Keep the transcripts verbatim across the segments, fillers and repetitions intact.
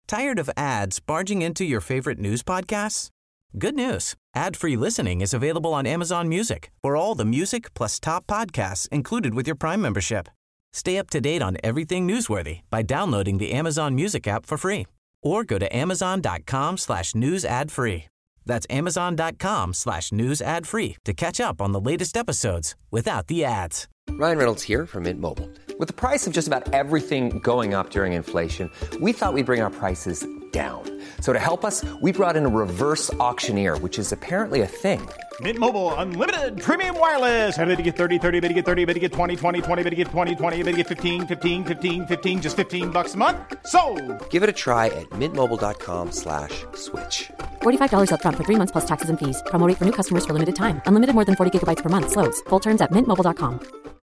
Tired of ads barging into your favorite news podcasts? Good news. Ad-free listening is available on Amazon Music for all the music plus top podcasts included with your Prime membership. Stay up to date on everything newsworthy by downloading the Amazon Music app for free or go to amazon.com slash news ad free. That's amazon.com slash news ad free to catch up on the latest episodes without the ads. Ryan Reynolds here from Mint Mobile. With the price of just about everything going up during inflation, we thought we'd bring our prices down. So to help us, we brought in a reverse auctioneer, which is apparently a thing. Mint Mobile Unlimited Premium Wireless. How to get thirty, thirty, how to get thirty, how to get twenty, twenty, twenty, how to get twenty, twenty, how to get fifteen, fifteen, fifteen, fifteen, just fifteen bucks a month? Sold! Give it a try at mintmobile.com slash switch. forty-five dollars up front for three months plus taxes and fees. Promo rate for new customers for limited time. Unlimited more than forty gigabytes per month. Slows full terms at mint mobile dot com.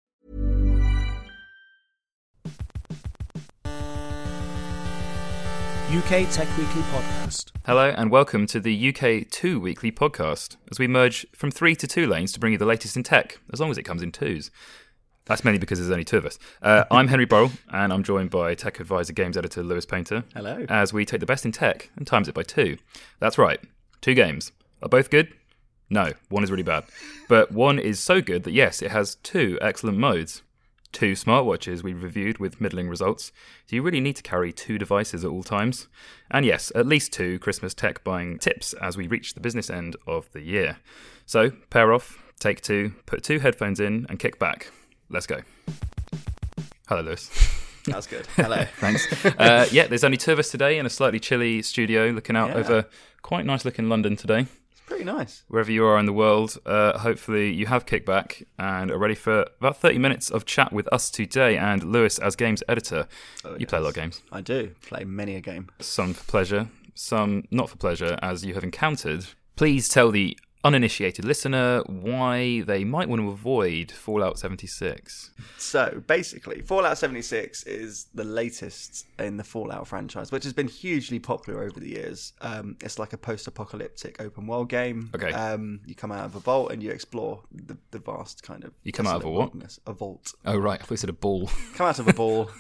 U K Tech Weekly Podcast. Hello and welcome to the U K two Weekly Podcast, as we merge from three to two lanes to bring you the latest in tech, as long as it comes in twos. That's mainly because there's only two of us. Uh, I'm Henry Burrell, and I'm joined by Tech Advisor Games Editor Lewis Painter. Hello. As we take the best in tech and times it by two. That's right, two games. Are both good? No, one is really bad. But one is so good that yes, it has two excellent modes. Two smartwatches we reviewed with middling results. Do you really need to carry two devices at all times? And yes, at least two Christmas tech buying tips as we reach the business end of the year. So, pair off, take two, put two headphones in and kick back. Let's go. Hello, Lewis. That was good. Hello. Thanks. Uh, yeah, there's only two of us today in a slightly chilly studio looking out Yeah. over quite nice looking London today. Pretty nice. Wherever you are in the world, uh, hopefully you have kicked back and are ready for about thirty minutes of chat with us today. And Lewis, as games editor, Oh, you yes. play a lot of games. I do play many a game. Some for pleasure, some not for pleasure, as you have encountered. Please tell the uninitiated listener why they might want to avoid Fallout seventy-six. So basically, Fallout seventy-six is the latest in the Fallout franchise, which has been hugely popular over the years. Um, it's like a post-apocalyptic open world game. Okay. Um, you come out of a vault and you explore the, the vast kind of. You come out of a what? wilderness. A vault. Oh, right. I thought you said a ball. Come out of a ball.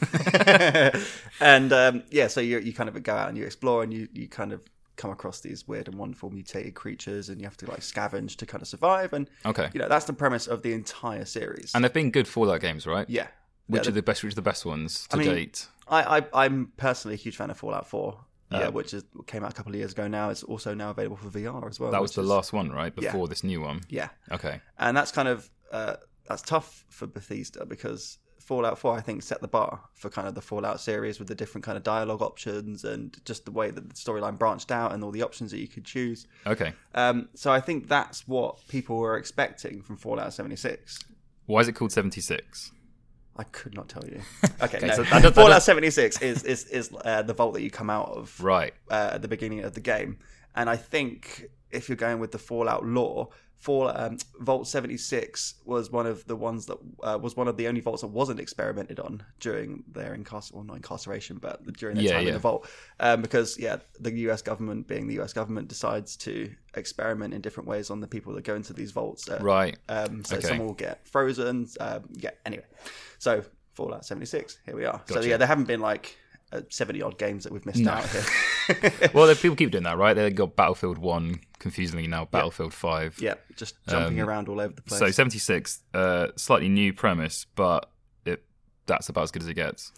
and um, yeah, so you you kind of go out and you explore and you, you kind of come across these weird and wonderful mutated creatures and you have to like scavenge to kind of survive. And Okay. you know, that's the premise of the entire series. And they've been good Fallout games, right? yeah. Which Yeah, are the best? Which are the best ones to I mean, date? I, I, I'm personally a huge fan of Fallout four, uh, Yeah. which is, came out a couple of years ago now. It's also now available for V R as well. That was which the is- last one, right? Yeah. Before this new one. Yeah. Okay. And that's kind of, uh, that's tough for Bethesda because Fallout four, I think, set the bar for kind of the Fallout series with the different kind of dialogue options and just the way that the storyline branched out and all the options that you could choose. Okay. Um, so I think that's what people were expecting from Fallout seventy-six. Why is it called seventy-six? I could not tell you. Okay, Okay, no. so that does- that Fallout does- seventy-six is is is uh, the vault that you come out of Right. uh, at the beginning of the game, and I think if you're going with the Fallout lore, Fall um, Vault seventy-six was one of the ones that uh, was one of the only vaults that wasn't experimented on during their incarceration, well, not incarceration, but during their Yeah, time yeah. in the vault, um, because yeah, the U S government, being the U S government, decides to experiment in different ways on the people that go into these vaults. Uh, Right. Um, so Okay. some will get frozen. Um, yeah. Anyway, so Fallout seventy-six. Here we are. So Gotcha. yeah, there haven't been like uh, seventy odd games that we've missed No. out here. Well, the- people keep doing that, right? They've got Battlefield one, confusingly now Battlefield five. Yeah, just jumping Um, around all over the place. So seventy-six, uh, slightly new premise, but it that's about as good as it gets.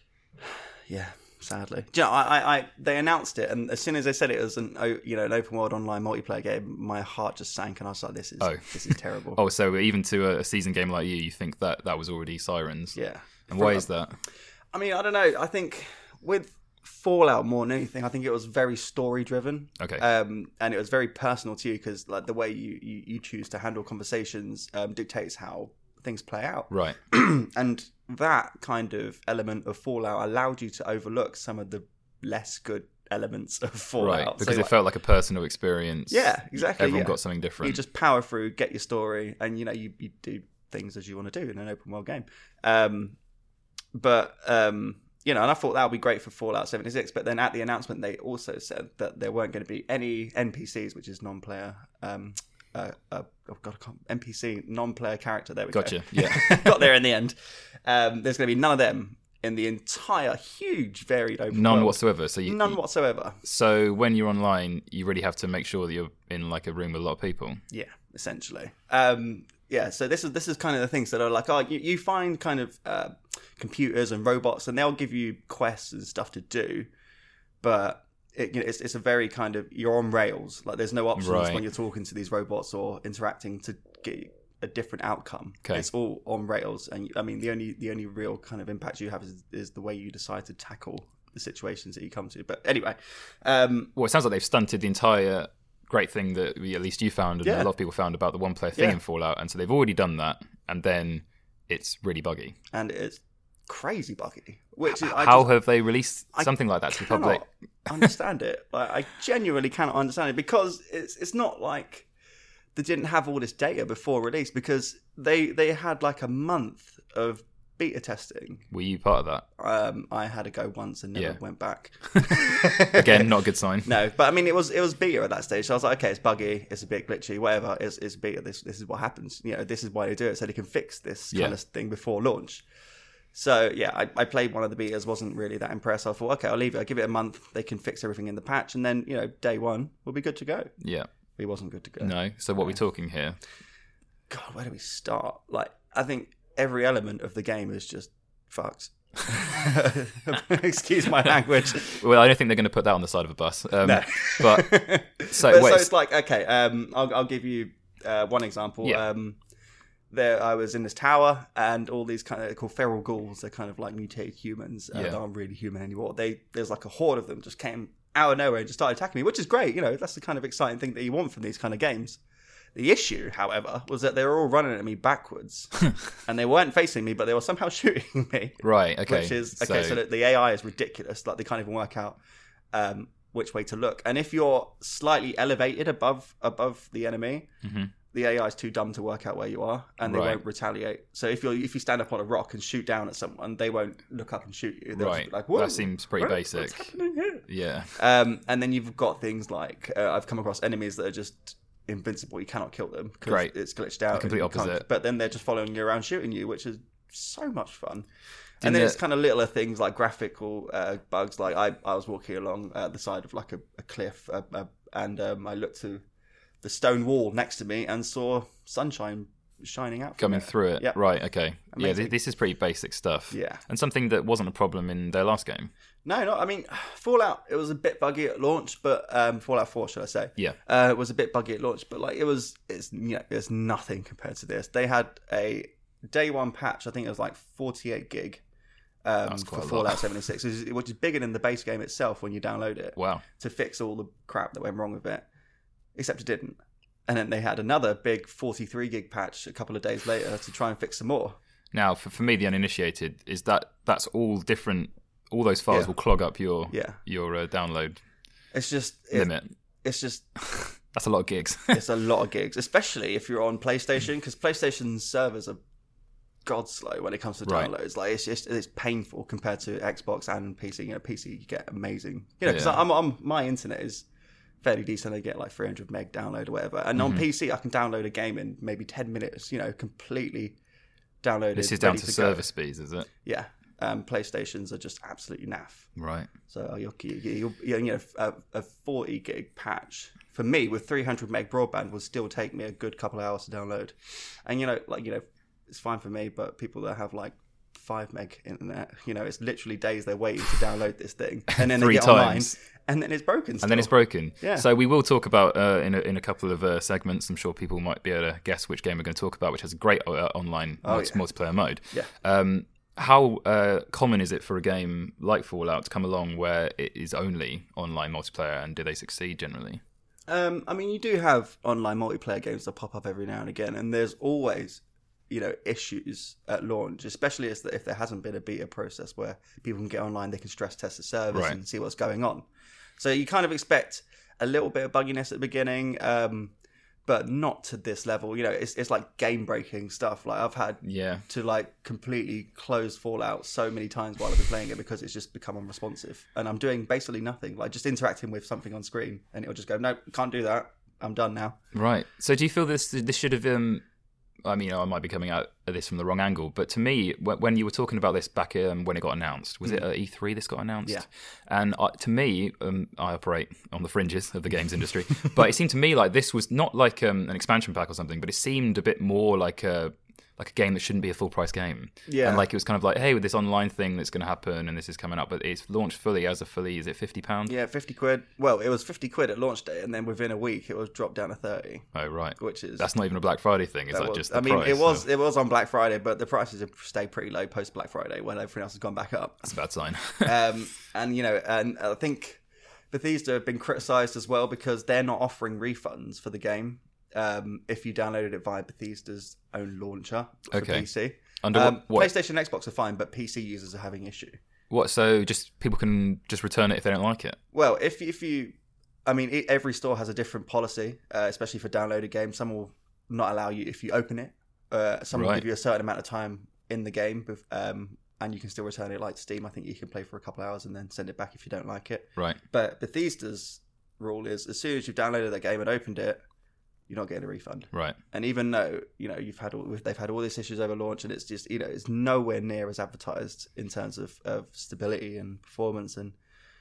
Yeah, sadly. Do you know, I, I, I, they announced it, and as soon as they said it was an, o- you know, an open world online multiplayer game, my heart just sank, and I was like, "This is, Oh. this is terrible." Oh, so even to a, a seasoned game like you, you think that that was already Sirens? Yeah. And why is that? I mean, I don't know. I think with Fallout more than anything, I think it was very story driven. Okay. Um, and it was very personal to you because like the way you, you, you choose to handle conversations um, dictates how things play out. Right. And that kind of element of Fallout allowed you to overlook some of the less good elements of Fallout. Right. Because So, it like, felt like a personal experience. yeah, exactly. Everyone yeah. got something different. You just power through, get your story, and you know you, you do things as you want to do in an open world game. Um, but um, you know, and I thought that would be great for Fallout seventy-six. But then at the announcement, they also said that there weren't going to be any N P Cs, which is non-player. Um, uh, uh, oh God, I can't, N P C, non-player character. There we Gotcha. go. Yeah. Got there in the end. Um, there's going to be none of them in the entire huge varied open None world. whatsoever. So you, None whatsoever. So when you're online, you really have to make sure that you're in like a room with a lot of people. Yeah, essentially. Um, yeah, so this is this is kind of the things that are like, oh, you, you find kind of uh, computers and robots, and they'll give you quests and stuff to do, but it, you know, it's it's a very kind of, you're on rails. Like there's no options Right. when you're talking to these robots or interacting to get a different outcome. Okay. It's all on rails, and I mean the only the only real kind of impact you have is, is the way you decide to tackle the situations that you come to. But anyway, um, Well, it sounds like they've stunted the entire great thing that we, at least you found and Yeah. a lot of people found about the one-player thing Yeah. in Fallout, and so they've already done that, and then it's really buggy. and it's crazy buggy. Which is, I How just, have they released I something like that to the cannot public? understand it. Like, I genuinely cannot understand it, because it's it's not like they didn't have all this data before release, because they they had like a month of beta testing. Were you part of that? Um, I had to go once and never Yeah. went back. Again, not a good sign. No, but I mean, it was it was beta at that stage. So I was like, okay, it's buggy, it's a bit glitchy, whatever. It's, it's beta. This this is what happens. You know, this is why they do it, so they can fix this kind Yeah. of thing before launch. So yeah, I, I played one of the betas, wasn't really that impressed. I thought, okay, I'll leave it. I'll give it a month. They can fix everything in the patch, and then you know, day one we'll be good to go. Yeah. He wasn't good to go. No. So what are we talking here? God, where do we start? Like, I think every element of the game is just fucked. Excuse my language. Well, I don't think they're going to put that on the side of a bus. Um, No. But so But wait. so it's like, okay, um, I'll, I'll give you uh, one example. Yeah. Um, there, I was in this tower, and all these kind of, they're called feral ghouls. They're kind of like mutated humans. Uh, Yeah. They aren't really human anymore. They there's like a horde of them just came out of nowhere and just started attacking me, which is great. You know, that's the kind of exciting thing that you want from these kind of games. The issue, however, was that they were all running at me backwards, and they weren't facing me, but they were somehow shooting me. Right. Okay. Which is okay. So, So- that the A I is ridiculous. Like they can't even work out um, which way to look. And if you're slightly elevated above above the enemy, the A I is too dumb to work out where you are, and they Right. won't retaliate. So if you are if you stand up on a rock and shoot down at someone, they won't look up and shoot you. They'll just Right. be like, Whoa, That seems pretty what- basic. What's happening here? Yeah. Um, and then you've got things like uh, I've come across enemies that are just invincible. You cannot kill them because Great. it's glitched out. complete and you can't- opposite. But then they're just following you around shooting you, which is so much fun. Didn't and then it- it's kind of littler things like graphical uh, bugs. Like I, I was walking along uh, the side of like a, a cliff, uh, uh, and um, I looked to the stone wall next to me and saw sunshine shining out from Coming it. through it. Yeah. Right. Okay. Yeah. Amazing. Th- this is pretty basic stuff. Yeah. And something that wasn't a problem in their last game. No, no. I mean, Fallout. It was a bit buggy at launch, but um, Fallout Four, should I say? Yeah. uh, it was a bit buggy at launch, but like it was, it's you know, it's nothing compared to this. They had a day one patch. I think it was like forty-eight gig um, That's for quite a lot. Fallout seventy-six, which is, which is bigger than the base game itself when you download it. Wow. To fix all the crap that went wrong with it, except it didn't. And then they had another big forty-three gig patch a couple of days later to try and fix some more. Now, for, for me, the uninitiated, is that that's all different. All those files Yeah. will clog up your Yeah. your uh, download It's just it, limit. It's just That's a lot of gigs. it's a lot of gigs, especially if you're on PlayStation, because PlayStation servers are god slow when it comes to Right. downloads. Like it's just it's painful compared to Xbox and P C. You know, P C you get amazing. You know, because Yeah. I'm, I'm my internet is fairly decent. I get like three hundred meg download or whatever, and Mm-hmm. on P C I can download a game in maybe ten minutes. You know, completely downloaded. This is down ready to go. server speeds, is it? Yeah, um, PlayStations are just absolutely naff. Right. So you're, you're, you're, you know, a, a forty gig patch for me with three hundred meg broadband would still take me a good couple of hours to download. And you know, like you know, it's fine for me, but people that have like five meg internet, you know, it's literally days they're waiting to download this thing, and then Three they get times. online, and then it's broken. And then still. it's broken. Yeah. So we will talk about uh, in a, in a couple of uh, segments. I'm sure people might be able to guess which game we're going to talk about, which has a great uh, online Oh, multi- yeah. multiplayer mode. Yeah. Um, how uh, common is it for a game like Fallout to come along where it is only online multiplayer, and do they succeed generally? Um, I mean, you do have online multiplayer games that pop up every now and again, and there's always, you know, issues at launch, especially if if there hasn't been a beta process where people can get online, they can stress test the servers Right. and see what's going on. So you kind of expect a little bit of bugginess at the beginning, um, but not to this level. You know, it's it's like game breaking stuff. Like I've had Yeah. to like completely close Fallout so many times while I've been playing it because it's just become unresponsive, and I'm doing basically nothing, like just interacting with something on screen, and it'll just go, nope, can't do that. I'm done now. Right. So do you feel this this should have um, I mean, I might be coming out of this from the wrong angle, but to me, when you were talking about this back um, when it got announced, was mm. it at E three this got announced? Yeah. And uh, to me, um, I operate on the fringes of the games industry, but it seemed to me like this was not like um, an expansion pack or something, but it seemed a bit more like a like a game that shouldn't be a full price game. Yeah. And like it was kind of like, hey, with this online thing that's going to happen and this is coming up, but it's launched fully as a fully, is it fifty pounds? Yeah, fifty quid. Well, it was fifty quid at launch day, and then within a week it was dropped down to thirty. Oh, right. Which is... That's not even a Black Friday thing, is that, that was, just the I mean, price? it was so? it was on Black Friday, but the prices have stayed pretty low post Black Friday when everything else has gone back up. That's a bad sign. um, and, you know, and I think Bethesda have been criticised as well because they're not offering refunds for the game. Um, if you downloaded it via Bethesda's own launcher for okay. P C. Under um, what, what? PlayStation and Xbox are fine, but P C users are having issue. What? So just people can just return it if they don't like it? Well, if if you, I mean, it, every store has a different policy, uh, especially for downloaded games. Some will not allow you if you open it. Uh, some right. will give you a certain amount of time in the game, um, and you can still return it. Like Steam, I think you can play for a couple of hours and then send it back if you don't like it. Right. But Bethesda's rule is as soon as you've downloaded that game and opened it, you're not getting a refund. Right. And even though, you know, you've had all, they've had all these issues over launch, and it's just, you know, it's nowhere near as advertised in terms of, of stability and performance, and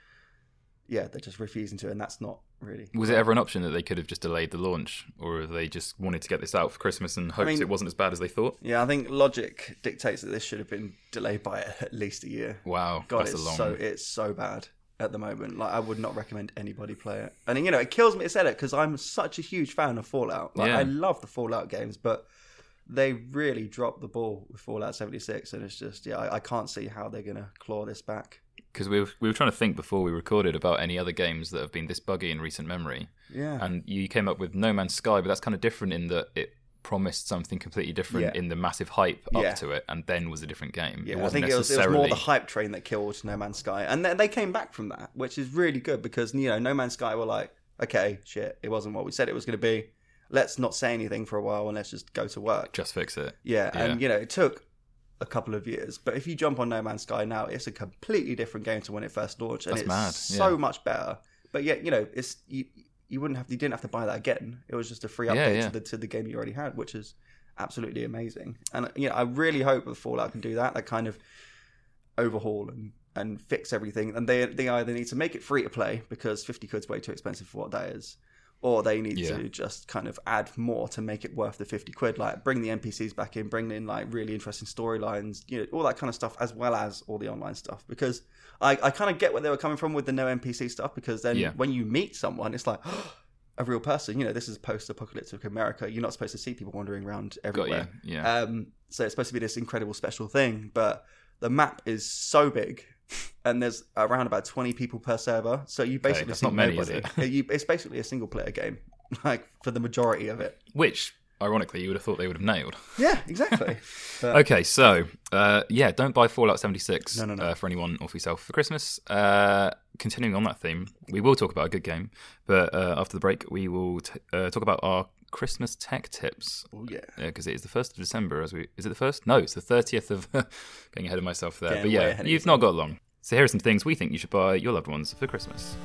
yeah, they're just refusing to, and that's not really. Was it ever an option that they could have just delayed the launch, or have they just wanted to get this out for Christmas and hoped I mean, it wasn't as bad as they thought? Yeah, I think logic dictates that this should have been delayed by at least a year. Wow, God, that's it's a long. So it's so bad at the moment. Like, I would not recommend anybody play it. And, you know, it kills me to say that because I'm such a huge fan of Fallout. Like, yeah. I love the Fallout games, but they really dropped the ball with Fallout seventy-six, and it's just, yeah, I, I can't see how they're going to claw this back. Because we were, we were trying to think before we recorded about any other games that have been this buggy in recent memory. Yeah. And you came up with No Man's Sky, but that's kind of different in that it promised something completely different yeah. in the massive hype up yeah. to it, and then was a different game. Yeah, it wasn't I think necessarily... it was, it was more the hype train that killed No Man's Sky, and they, they came back from that, which is really good because, you know, No Man's Sky were like, okay, shit, it wasn't what we said it was going to be. Let's not say anything for a while and let's just go to work. Just fix it. Yeah, yeah. and you know, it took a couple of years, but if you jump on No Man's Sky now, it's a completely different game to when it first launched, and That's it's mad. so yeah. much better. But yet, you know, it's you, you wouldn't have you didn't have to buy that again. It was just a free update yeah, yeah. to the to the game you already had, which is absolutely amazing. And you know, I really hope that Fallout can do that. That kind of overhaul and, and fix everything. And they they either need to make it free to play because fifty quid's way too expensive for what that is, or they need yeah. to just kind of add more to make it worth the fifty quid. Like bring the N P Cs back in, bring in like really interesting storylines, you know, all that kind of stuff, as well as all the online stuff. Because I, I kind of get where they were coming from with the no N P C stuff, because then yeah. when you meet someone, it's like a real person. You know, this is post-apocalyptic America. You're not supposed to see people wandering around everywhere. Got you. Yeah. Um, so it's supposed to be this incredible special thing, but the map is so big, and there's around about twenty people per server. So you basically okay, that's see not many, nobody. is it? You, it's basically a single-player game, like for the majority of it. Which, ironically, you would have thought they would have nailed. Yeah, exactly. But, okay, so uh, yeah, don't buy Fallout seventy-six no, no, no. Uh, for anyone or for yourself for Christmas. Uh, continuing on that theme, we will talk about a good game, but uh, after the break, we will t- uh, talk about our Christmas tech tips. Oh yeah, because uh, it is the first of December. As we is it the first? No, it's the thirtieth of. Getting ahead of myself there, Getting but way yeah, ahead of you've not got long. So here are some things we think you should buy your loved ones for Christmas.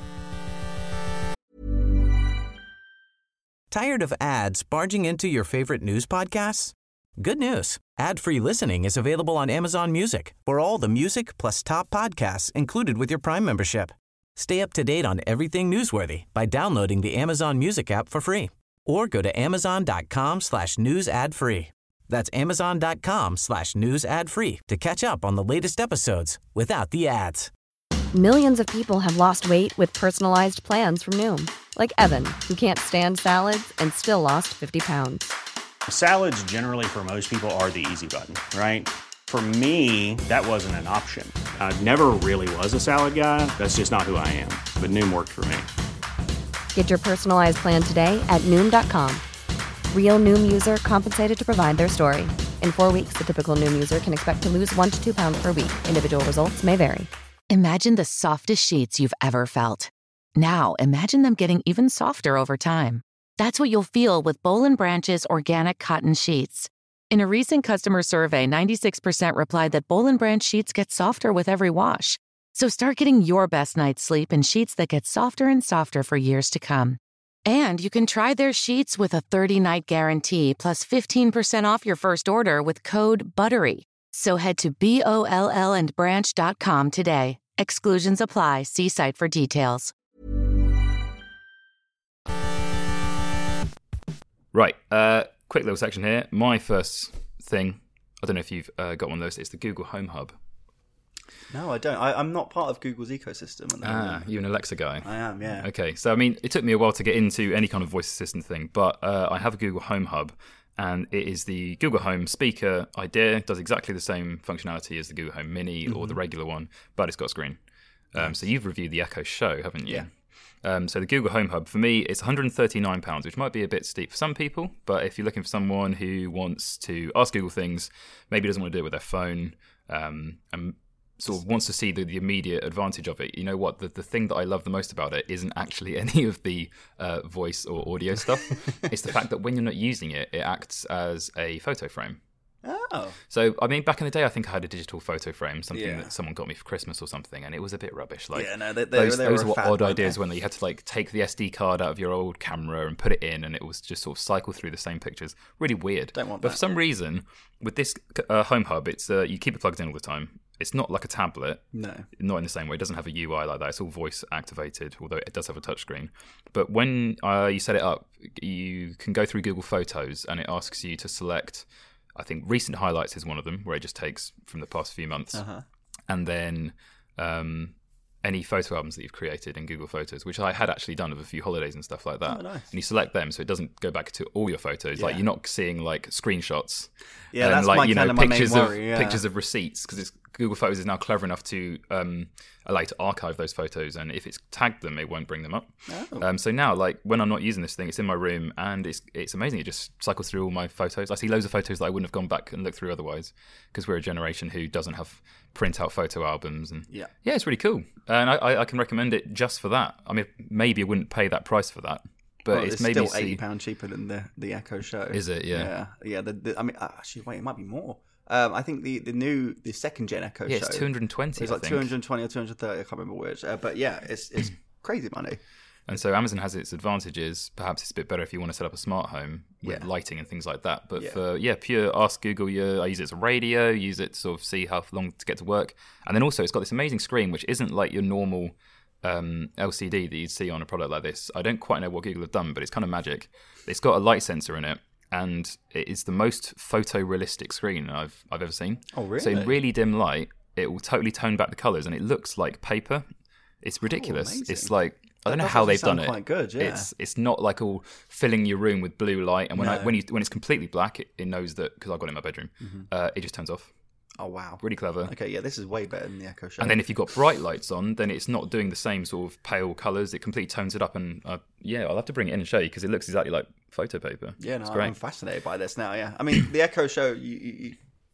Tired of ads barging into your favorite news podcasts? Good news. Ad-free listening is available on Amazon Music for all the music plus top podcasts included with your Prime membership. Stay up to date on everything newsworthy by downloading the Amazon Music app for free or go to amazon.com slash news ad free. That's amazon.com slash news ad free to catch up on the latest episodes without the ads. Millions of people have lost weight with personalized plans from Noom. Like Evan, who can't stand salads and still lost fifty pounds. Salads generally for most people are the easy button, right? For me, that wasn't an option. I never really was a salad guy. That's just not who I am. But Noom worked for me. Get your personalized plan today at Noom dot com. Real Noom user compensated to provide their story. In four weeks, the typical Noom user can expect to lose one to two pounds per week. Individual results may vary. Imagine the softest sheets you've ever felt. Now, imagine them getting even softer over time. That's what you'll feel with Boll and Branch's organic cotton sheets. In a recent customer survey, ninety-six percent replied that Boll and Branch sheets get softer with every wash. So start getting your best night's sleep in sheets that get softer and softer for years to come. And you can try their sheets with a thirty-night guarantee plus fifteen percent off your first order with code BUTTERY. So head to B O L L and branch dot com today. Exclusions apply. See site for details. Right, uh, quick little section here. My first thing, I don't know if you've uh, got one of those, it's the Google Home Hub. No, I don't. I, I'm not part of Google's ecosystem. At the Ah, moment. you're an Alexa guy. I am, yeah. Okay, so I mean, it took me a while to get into any kind of voice assistant thing, but uh, I have a Google Home Hub, and it is the Google Home speaker idea. It does exactly the same functionality as the Google Home Mini mm-hmm. or the regular one, but it's got a screen. Um, nice. So you've reviewed the Echo Show, haven't you? Yeah. Um, so the Google Home Hub, for me, it's one hundred thirty-nine pounds, which might be a bit steep for some people, but if you're looking for someone who wants to ask Google things, maybe doesn't want to do it with their phone, um, and sort of wants to see the, the immediate advantage of it, you know what, the, the thing that I love the most about it isn't actually any of the uh, voice or audio stuff. It's the fact that when you're not using it, it acts as a photo frame. Oh. So, I mean, back in the day, I think I had a digital photo frame, something yeah. that someone got me for Christmas or something, and it was a bit rubbish. Like, yeah, no, they, they, those, they those were were fad, odd ideas they? when you had to like take the S D card out of your old camera and put it in, and it was just sort of cycle through the same pictures. Really weird. Don't want but that. for some reason, with this uh, Home Hub, it's uh, you keep it plugged in all the time. It's not like a tablet. No. Not in the same way. It doesn't have a U I like that. It's all voice activated, although it does have a touchscreen. But when uh, you set it up, you can go through Google Photos, and it asks you to select, I think recent highlights is one of them, where it just takes from the past few months. Uh-huh. And then um, any photo albums that you've created in Google Photos, which I had actually done of a few holidays and stuff like that. Oh, nice. And you select them so it doesn't go back to all your photos. Yeah. Like you're not seeing like screenshots. Yeah, and that's like, my you know, kind of my main pictures worry, of yeah. pictures of receipts, because Google Photos is now clever enough to um, allow you to archive those photos, and if it's tagged them, it won't bring them up. Oh. Um, so now, like when I'm not using this thing, it's in my room, and it's it's amazing. It just cycles through all my photos. I see loads of photos that I wouldn't have gone back and looked through otherwise, because we're a generation who doesn't have print out photo albums, and yeah, yeah, it's really cool, and I, I, I can recommend it just for that. I mean, maybe I wouldn't pay that price for that. But well, it's, it's maybe still eighty see... pounds cheaper than the the Echo Show. Is it? Yeah, yeah, yeah. The, the, I mean, actually, wait, it might be more. Um, I think the, the new the second gen Echo yeah, Show. it's two hundred twenty. It's like two hundred twenty or two hundred thirty. I can't remember which. Uh, but yeah, it's it's crazy money. And so Amazon has its advantages. Perhaps it's a bit better if you want to set up a smart home with Yeah. lighting and things like that. But Yeah. for yeah, pure ask Google. Yeah, I use it as a radio. Use it to sort of see how long to get to work. And then also it's got this amazing screen, which isn't like your normal um, L C D that you'd see on a product like this. I don't quite know what Google have done, but it's kind of magic. It's got a light sensor in it, and it is the most photorealistic screen I've I've ever seen. Oh, really? So in really dim light, it will totally tone back the colours, and it looks like paper. It's ridiculous. Oh, amazing. It's like I don't That know does how actually they've done sound it. quite good, yeah. It's it's not like all filling your room with blue light, and when I No. when you when it's completely black, it, it knows that because I've got it in my bedroom. Mm-hmm. Uh, it just turns off. Oh wow, Really clever. Okay, yeah, this is way better than the Echo Show. And then if you've got bright lights on, then it's not doing the same sort of pale colours. It completely tones it up, and uh, yeah, I'll have to bring it in and show you because it looks exactly like photo paper. yeah, no, it's great. I'm fascinated by this now. Yeah, I mean, the Echo Show, you, you, you,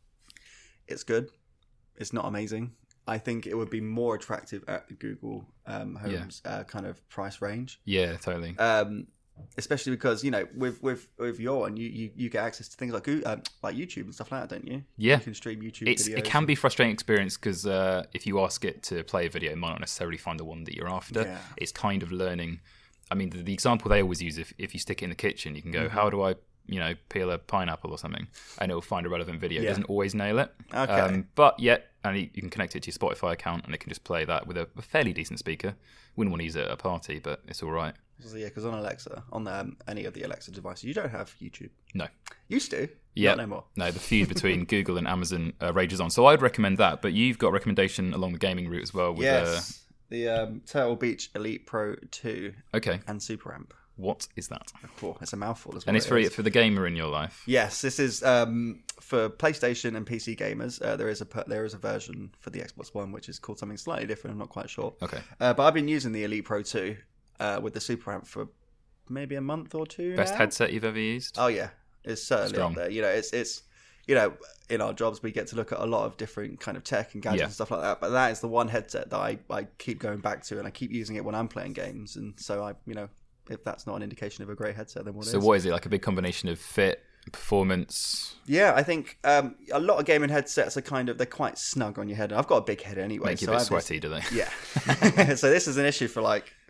it's good. It's not amazing. I think it would be more attractive at the Google um, Home's uh, kind of price range. Yeah, totally. Um, especially because you know with with with your one you, you, you get access to things like Goo- um, like YouTube and stuff like that, don't you? Yeah. You can stream YouTube It's, videos. it can be a frustrating experience because uh, if you ask it to play a video, it might not necessarily find the one that you're after. Yeah. It's kind of learning. I mean, the, the example they always use, if, if you stick it in the kitchen, you can go, Mm-hmm. how do I, you know, peel a pineapple or something? And it will find a relevant video. Yeah. It doesn't always nail it. Okay. Um, but yet, and you, you can connect it to your Spotify account and it can just play that with a, a fairly decent speaker. Wouldn't want to use it at a party, but it's all right. So, yeah, because on Alexa, on um, any of the Alexa devices, you don't have YouTube. No. Used to. Yeah, Not no more. No, the feud between Google and Amazon uh, rages on. So I'd recommend that, but you've got a recommendation along the gaming route as well. With, Yes. The um, Turtle Beach Elite Pro two uh, okay, and Super Amp. what is that? Oh, it's a mouthful as well. And it's it for is. for the gamer in your life. Yes, this is um, for PlayStation and P C gamers. Uh, there is a per- there is a version for the Xbox One which is called something slightly different. I'm not quite sure. Okay. Uh, but I've been using the Elite Pro two uh, with the Super Amp for maybe a month or two. Best now. headset you've ever used? Oh yeah, it's certainly Strong. up there. You know, it's it's you know, in our jobs we get to look at a lot of different kind of tech and gadgets Yeah. and stuff like that. But that is the one headset that I, I keep going back to, and I keep using it when I'm playing games. And so I, you know, if that's not an indication of a great headset, then what So is? what is it, like a big combination of fit, performance? Yeah, I think um, a lot of gaming headsets are kind of they're quite snug on your head. I've got a big head anyway, Make you so a I bit have this- sweaty, do they? Yeah. So this is an issue for like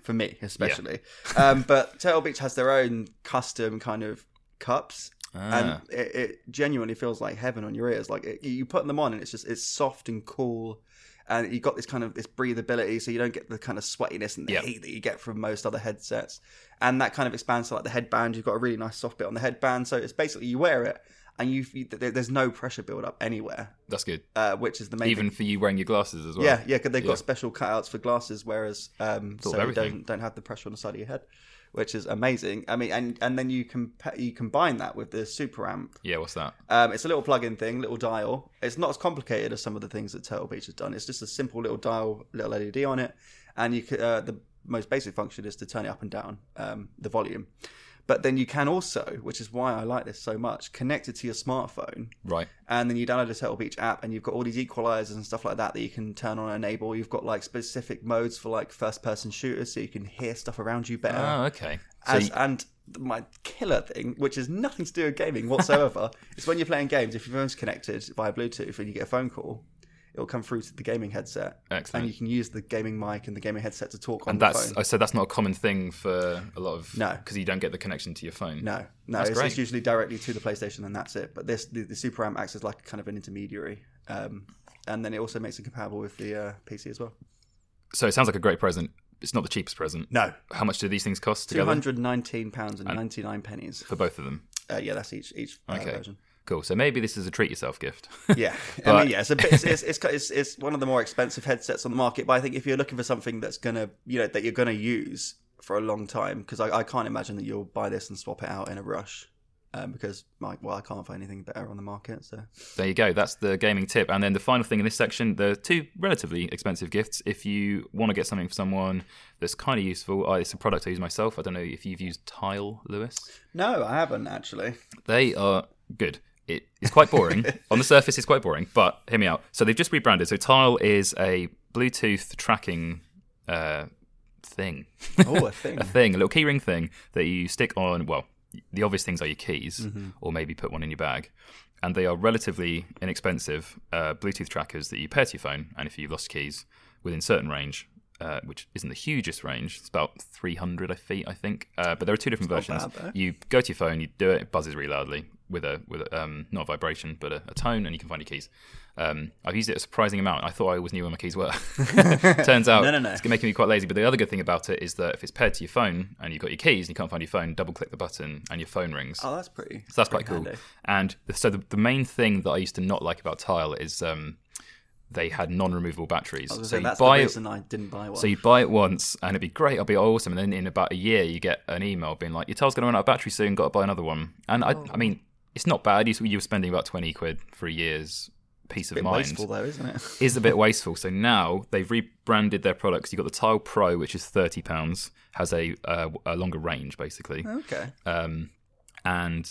for me especially. Yeah. um, but Turtle Beach has their own custom kind of cups. Ah. And it, it genuinely feels like heaven on your ears. Like it, you put them on, and it's just it's soft and cool, and you got this kind of this breathability, so you don't get the kind of sweatiness and the yep. heat that you get from most other headsets. And that kind of expands to like the headband. You've got a really nice soft bit on the headband, so it's basically you wear it, and you, you there's no pressure build up anywhere. That's good. Uh, which is the main even thing. For you wearing your glasses as well. Yeah, yeah, because they've yeah. got special cutouts for glasses, whereas um, so you don't don't have the pressure on the side of your head. Which is amazing. I mean, and, and then you can you combine that with the Super Amp. Yeah, what's that? Um, it's a little plug-in thing, little dial. It's not as complicated as some of the things that Turtle Beach has done. It's just a simple little dial, little L E D on it, and you can, uh, the most basic function is to turn it up and down um, the volume. But then you can also, which is why I like this so much, connect it to your smartphone. Right. And then you download the Turtle Beach app, and you've got all these equalizers and stuff like that that you can turn on and enable. You've got like specific modes for like first-person shooters, so you can hear stuff around you better. Oh, okay. So As, you... And my killer thing, which has nothing to do with gaming whatsoever, is when you're playing games, if your phone's connected via Bluetooth and you get a phone call, it'll come through to the gaming headset. Excellent. And you can use the gaming mic and the gaming headset to talk on and the that's, phone. I said that's not a common thing for a lot of... No. Because you don't get the connection to your phone. No. No, it's, it's usually directly to the PlayStation and that's it. But this the, the Super Amp acts as like kind of an intermediary. Um, and then it also makes it compatible with the uh, P C as well. So it sounds like a great present. It's not the cheapest present. No. How much do these things cost together? two hundred nineteen pounds ninety-nine pennies. For both of them? Uh, yeah, that's each, each uh, okay. version. Cool. So maybe this is a treat yourself gift. Yeah, but... I mean, yeah, it's, a bit, it's, it's, it's it's it's one of the more expensive headsets on the market. But I think if you're looking for something that's gonna, you know, that you're gonna use for a long time, because I, I can't imagine that you'll buy this and swap it out in a rush, um, because like, well, I can't find anything better on the market. So there you go. That's the gaming tip. And then the final thing in this section, there are two relatively expensive gifts. If you want to get something for someone that's kind of useful, I, it's a product I use myself. I don't know if you've used Tile, Lewis. No, I haven't actually. They are good. It is quite boring. On the surface, it's quite boring, but hear me out. So they've just rebranded. So Tile is a Bluetooth tracking uh, thing. Oh, a thing. a thing, a little keyring thing that you stick on, well, the obvious things are your keys, mm-hmm. or maybe put one in your bag. And they are relatively inexpensive uh, Bluetooth trackers that you pair to your phone, and if you've lost keys, within certain range, uh, which isn't the hugest range, it's about three hundred feet, I think. Uh, but there are two different it's versions. Bad, you go to your phone, you do it, it buzzes really loudly with a with a, um, not a vibration, but a, a tone, and you can find your keys. Um, I've used it a surprising amount. I thought I always knew where my keys were. Turns out no, no, no. it's making me quite lazy. But the other good thing about it is that if it's paired to your phone and you've got your keys and you can't find your phone, double click the button and your phone rings. Oh, that's pretty. So that's pretty quite cool. handy. And the, so the, the main thing that I used to not like about Tile is um, they had non-removable batteries. I was so say, that's buy the it, reason I didn't buy one. So you buy it once and it'd be great, it'll be awesome. And then in about a year, you get an email being like, your Tile's going to run out of battery soon, got to buy another one. And I, oh. I mean, it's not bad. You were spending about twenty quid for a year's peace of mind. It's a bit wasteful though, isn't it? Is a bit wasteful. So now they've rebranded their products. You've got the Tile Pro, which is thirty pounds, has a, uh, a longer range, basically. Okay. Um, and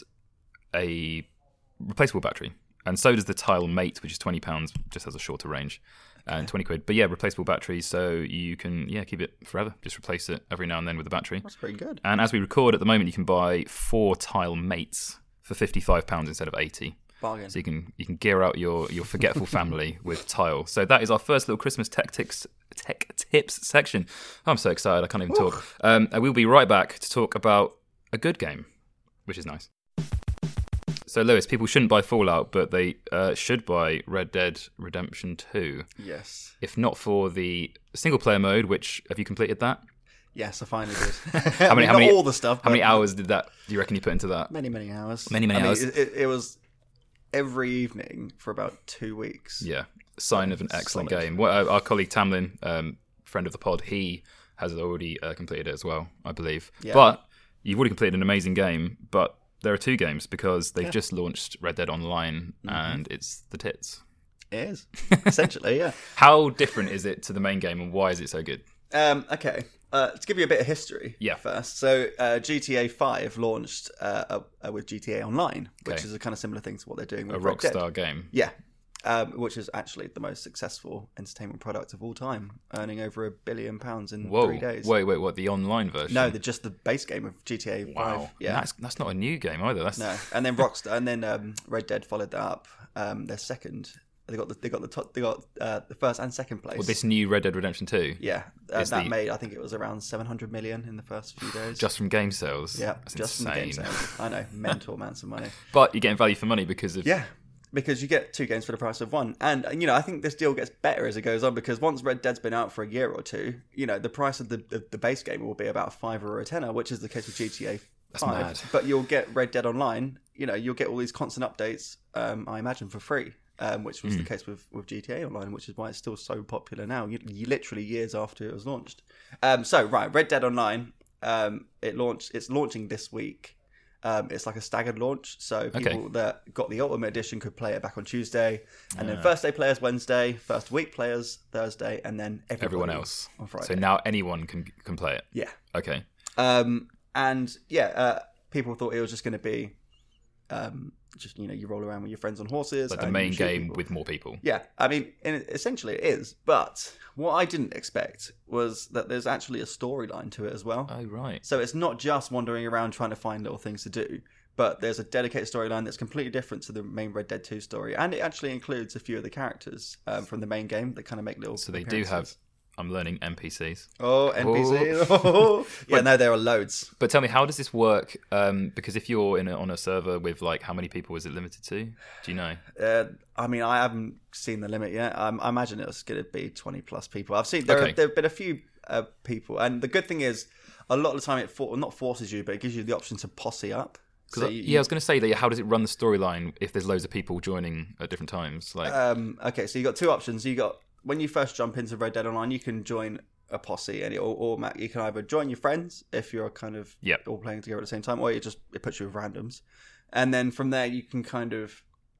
a replaceable battery. And so does the Tile Mate, which is twenty pounds, just has a shorter range. Okay. And twenty quid. But yeah, replaceable batteries, so you can yeah keep it forever. Just replace it every now and then with the battery. That's pretty good. And as we record at the moment, you can buy four Tile Mates for fifty-five pounds instead of eighty. Bargain. So you can you can gear out your, your forgetful family with Tile. So that is our first little Christmas tech tips, tech tips section. I'm so excited, I can't even Ooh. talk. Um, and we'll be right back to talk about a good game, which is nice. So Lewis, people shouldn't buy Fallout, but they uh, should buy Red Dead Redemption two. Yes. If not for the single player mode, which have you completed that? Yes, I finally did. how many? I mean, how not many? all the stuff. How many hours did that? Do you reckon you put into that? Many, many hours. Many, many I hours. Mean, it, it was every evening for about two weeks. Yeah, sign of an excellent Solid. game. Well, our colleague Tamlin, um, friend of the pod, he has already uh, completed it as well, I believe. Yeah. But you've already completed an amazing game. But there are two games because they've yeah. just launched Red Dead Online, mm-hmm. and it's the tits. It is essentially, yeah. How different is it to the main game, and why is it so good? Um, okay. Uh, to give you a bit of history yeah. first. So uh, G T A five launched uh, uh, with G T A Online, which okay. is a kind of similar thing to what they're doing with a Red Dead. Rockstar game. Yeah, um, which is actually the most successful entertainment product of all time, earning over a billion pounds in Whoa. three days. Wait, wait, what, the online version? No, the, just the base game of G T A wow. five. Yeah, that's, that's not a new game either. That's... No, and then Rockstar, and then um, Red Dead followed that up. Um, their second They got the they got the top, they got uh, the first and second place. Well, this new Red Dead Redemption two. Yeah, uh, that the... made I think it was around seven hundred million in the first few days. Just from game sales. Yeah, That's just insane. from game sales. I know, mental amounts of money. But you're getting value for money because of yeah, because you get two games for the price of one, and you know I think this deal gets better as it goes on because once Red Dead's been out for a year or two, you know the price of the the, the base game will be about a five or a tenner, which is the case with G T A. That's five. mad. But you'll get Red Dead Online. You know you'll get all these constant updates. Um, I imagine for free. Um, which was mm. the case with, with G T A Online, which is why it's still so popular now, you, you literally years after it was launched. Um, so, right, Red Dead Online, um, it launched. It's launching this week. Um, it's like a staggered launch, so people okay. that got the Ultimate Edition could play it back on Tuesday, and yeah. then first day players Wednesday, first week players Thursday, and then everyone else on Friday. So now anyone can can play it? Yeah. Okay. Um, and, yeah, uh, people thought it was just going to be... Um, just you know you roll around with your friends on horses like the and main game people. with more people. Yeah, I mean in, essentially it is, but what I didn't expect was that there's actually a storyline to it as well. Oh right. So it's not just wandering around trying to find little things to do, but there's a dedicated storyline that's completely different to the main Red Dead two story, and it actually includes a few of the characters um, from the main game that kind of make little so they do have I'm learning N P Cs. Oh, N P Cs. Oh. Yeah, no, there are loads. But tell me, how does this work? Um, because if you're in a, on a server with like, how many people is it limited to? Do you know? Uh, I mean, I haven't seen the limit yet. Um, I imagine it's going to be twenty plus people. I've seen there. Okay. Are, there have been a few uh, people, and the good thing is, a lot of the time it for, not forces you, but it gives you the option to posse up. So you, yeah, I was going to say that. How does it run the storyline if there's loads of people joining at different times? Like, um, okay, so you got two options. You got when you first jump into Red Dead Online, you can join a posse, and it, or, or you can either join your friends if you're kind of yep. all playing together at the same time, or you just it puts you with randoms, and then from there you can kind of.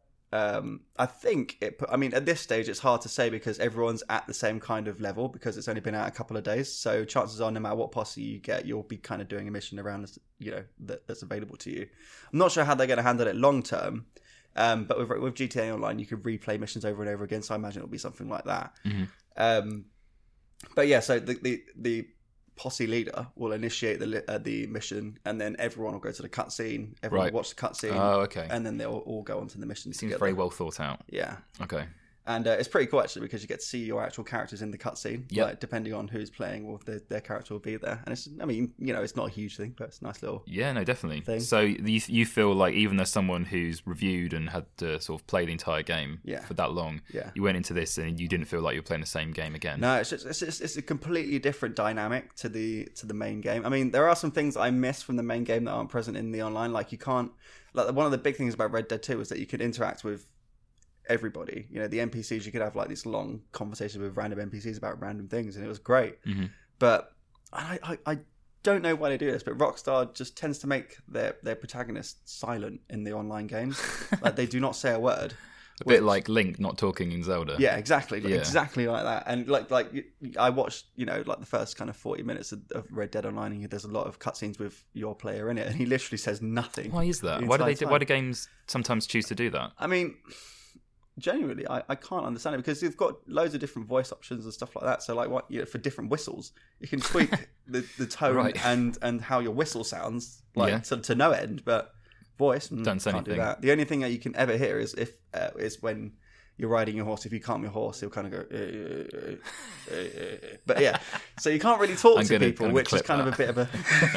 Um, I think it. Put, I mean, at this stage, it's hard to say because everyone's at the same kind of level because it's only been out a couple of days. So chances are, no matter what posse you get, you'll be kind of doing a mission around, you know, that, that's available to you. I'm not sure how they're going to handle it long term, um, but with, with G T A Online, you can replay missions over and over again. So I imagine it'll be something like that. Mm-hmm. Um, but yeah, so the the, the posse leader will initiate the uh, the mission, and then everyone will go to the cutscene. Everyone right. will watch the cutscene. Oh, okay. And then they'll all go on to the mission. It seems together. very well thought out. Yeah. Okay. And uh, it's pretty cool actually because you get to see your actual characters in the cutscene. Yeah. Like, depending on who's playing, well, their, their character will be there. And it's, I mean, you know, it's not a huge thing, but it's a nice little. Yeah, no, definitely. Thing. So you you feel like even as someone who's reviewed and had to sort of play the entire game yeah. for that long, yeah. you went into this and you didn't feel like you were playing the same game again. No, it's just, it's, just, it's a completely different dynamic to the to the main game. I mean, there are some things I miss from the main game that aren't present in the online. Like you can't. Like one of the big things about Red Dead two is that you can interact with everybody. You know, the N P Cs, you could have like these long conversations with random N P Cs about random things, and it was great. Mm-hmm. But I, I, I don't know why they do this, but Rockstar just tends to make their, their protagonists silent in the online games. Like they do not say a word. A which, bit like Link not talking in Zelda. Yeah, exactly. Like, yeah. Exactly like that. And like like I watched, you know, like the first kind of forty minutes of, of Red Dead Online, and there's a lot of cutscenes with your player in it, and he literally says nothing. Why is that? Why do they do, why do games sometimes choose to do that? I mean, genuinely, I, I can't understand it because you've got loads of different voice options and stuff like that. So like what you know, for different whistles, you can tweak the, the tone right. and, and how your whistle sounds like yeah. to, to no end. But voice, don't say can't anything. do that. The only thing that you can ever hear is if uh, is when you're riding your horse. If you calm your horse, he'll kind of go. Uh, uh, uh, uh. But yeah, so you can't really talk I'm to gonna, people, gonna which is kind that. of a bit of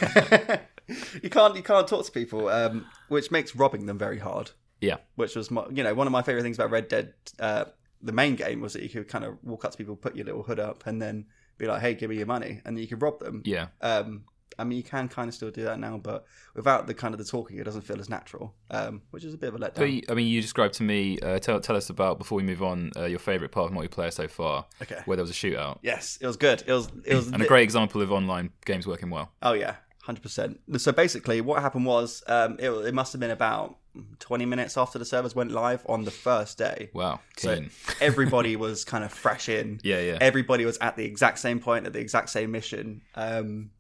a. you can't you can't talk to people, um, which makes robbing them very hard. Yeah, which was my, you know one of my favorite things about Red Dead, uh, the main game, was that you could kind of walk up to people, put your little hood up, and then be like, "Hey, give me your money," and then you could rob them. Yeah. Um, I mean, you can kind of still do that now, but without the kind of the talking, it doesn't feel as natural, um, which is a bit of a letdown. But you, I mean, you described to me. Uh, tell tell us about before we move on uh, your favourite part of multiplayer so far. Okay. Where there was a shootout. Yes, it was good. It was it was and a great example of online games working well. Oh yeah, one hundred percent. So basically, what happened was um, it, it must have been about twenty minutes after the servers went live on the first day. Wow, keen. So everybody was kind of fresh in. Yeah, yeah. Everybody was at the exact same point at the exact same mission. Um,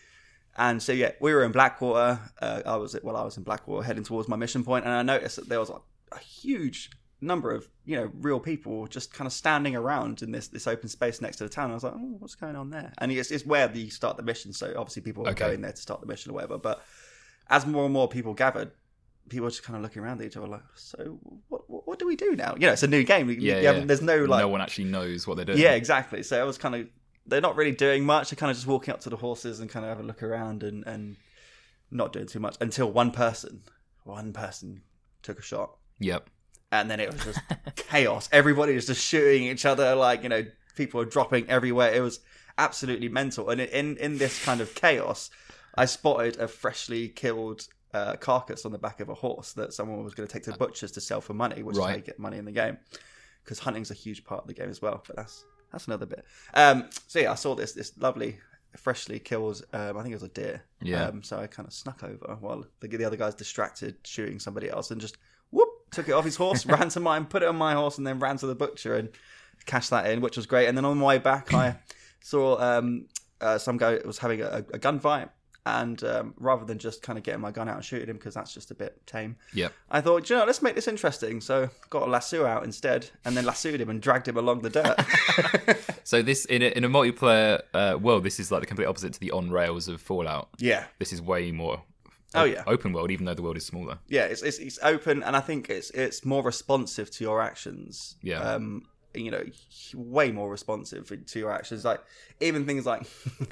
and so yeah, we were in Blackwater. Uh, I was well, I was in Blackwater heading towards my mission point, and I noticed that there was like a huge number of you know real people just kind of standing around in this this open space next to the town. I was like, oh, what's going on there? And it's, it's where you start the mission, so obviously people are okay. going there to start the mission or whatever. But as more and more people gathered, people were just kind of looking around at each other like, so what, what what what do we do now? You know, it's a new game. You, Yeah, you yeah. haven't- There's no like no one actually knows what they're doing. yeah, exactly. So it was kind of they're not really doing much. They're kind of just walking up to the horses and kind of have a look around and and not doing too much until one person one person took a shot. Yep. And then it was just chaos. Everybody was just shooting each other. Like, you know, people were dropping everywhere. It was absolutely mental. And in, in this kind of chaos, I spotted a freshly killed uh, carcass on the back of a horse that someone was going to take to the butchers to sell for money, which Right. is how you get money in the game. Because hunting's a huge part of the game as well. But that's that's another bit. Um, so yeah, I saw this this lovely freshly killed, um, I think it was a deer. Yeah. Um, so I kind of snuck over while the, the other guy's distracted shooting somebody else and just whoop, took it off his horse, ran to mine, put it on my horse, and then ran to the butcher and cashed that in, which was great. And then on my way back, I saw um, uh, some guy was having a, a gunfight. And um, rather than just kind of getting my gun out and shooting him, because that's just a bit tame, Yep. I thought, you know, let's make this interesting. So got a lasso out instead, and then lassoed him and dragged him along the dirt. So this in a, in a multiplayer uh, world, this is like the complete opposite to the on rails of Fallout. Yeah. This is way more. Oh, op- yeah. Open world, even though the world is smaller. Yeah, it's, it's it's open, and I think it's it's more responsive to your actions. Yeah. Um, you know, way more responsive to your actions. Like even things like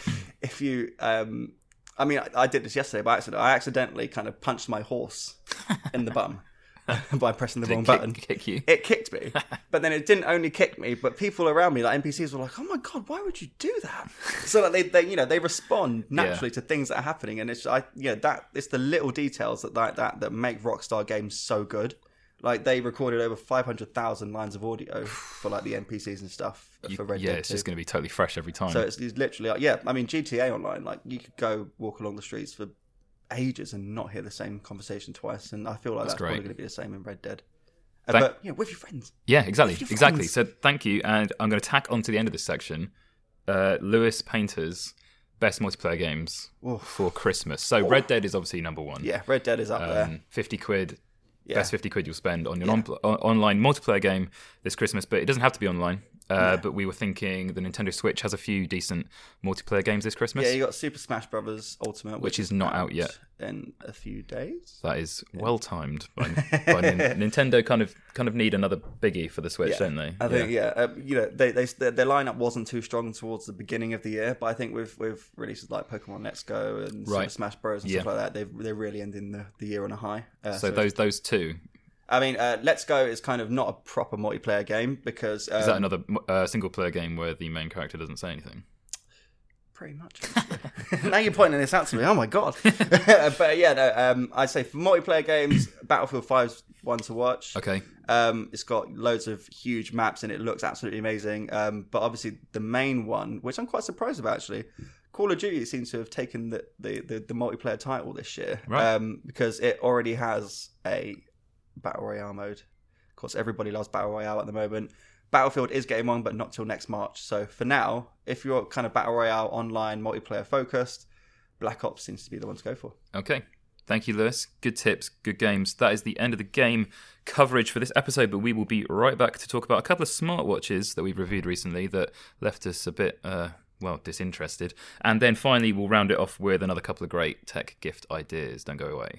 if you, um, I mean, I, I did this yesterday by accident. I accidentally kind of punched my horse in the bum by pressing the Did it wrong kick- button. kick you? It kicked me, but then it didn't only kick me, but people around me, like N P Cs, were like, "Oh my god, why would you do that?" So like they, they, you know, they respond naturally to things that are happening, and it's, I, yeah, that it's the little details that like that that make Rockstar games so good. Like they recorded over five hundred thousand lines of audio for like the N P Cs and stuff You- for Red yeah, Dead it's two. just going to be totally fresh every time. So it's, it's literally like, yeah, I mean G T A Online, like you could go walk along the streets for ages and not hear the same conversation twice, and I feel like That's that's, great. probably going to be the same in Red Dead. Uh, Thank- but you know, with your friends. Yeah, exactly, With your exactly. friends. So thank you, and I'm going to tack on to the end of this section. Uh, Lewis Painter's best multiplayer games Oof. for Christmas. So Red Dead is obviously number one. Yeah, Red Dead is up there. Um, fifty quid, Yeah. best fifty quid you'll spend on your Yeah. non- on- online multiplayer game this Christmas, but it doesn't have to be online. Uh, But we were thinking the Nintendo Switch has a few decent multiplayer games this Christmas. Yeah, you got Super Smash Brothers Ultimate, Which is not out yet. in a few days. That is well timed. By, by Nin- Nintendo kind of kind of need another biggie for the Switch, Yeah, don't they? I think yeah, uh, you know, they, they their, their lineup wasn't too strong towards the beginning of the year, but I think with with releases like Pokemon Let's Go and Super Right. Smash Bros and Yeah. stuff like that, they've they're really ending the, the year on a high. Uh, So those those two. I mean, uh, Let's Go is kind of not a proper multiplayer game because um, Is that another uh, single player game where the main character doesn't say anything? pretty much. actually. Now you're pointing this out to me. Oh my god! But yeah, no, um, I'd say for multiplayer games, Battlefield five's one to watch. Okay. Um, it's got loads of huge maps and it looks absolutely amazing. Um, but obviously the main one, which I'm quite surprised about actually, Call of Duty seems to have taken the the, the, the multiplayer title this year. Right. Um, because it already has a battle royale mode. Of course, everybody loves battle royale at the moment. Battlefield is getting one, but not till next March. So for now, if you're kind of battle royale online multiplayer focused, Black Ops seems to be the one to go for. Okay. Thank you, Lewis. Good tips, good games. That is the end of the game coverage for this episode, but we will be right back to talk about a couple of smartwatches that we've reviewed recently that left us a bit, uh, well, disinterested. And then finally, we'll round it off with another couple of great tech gift ideas. Don't go away.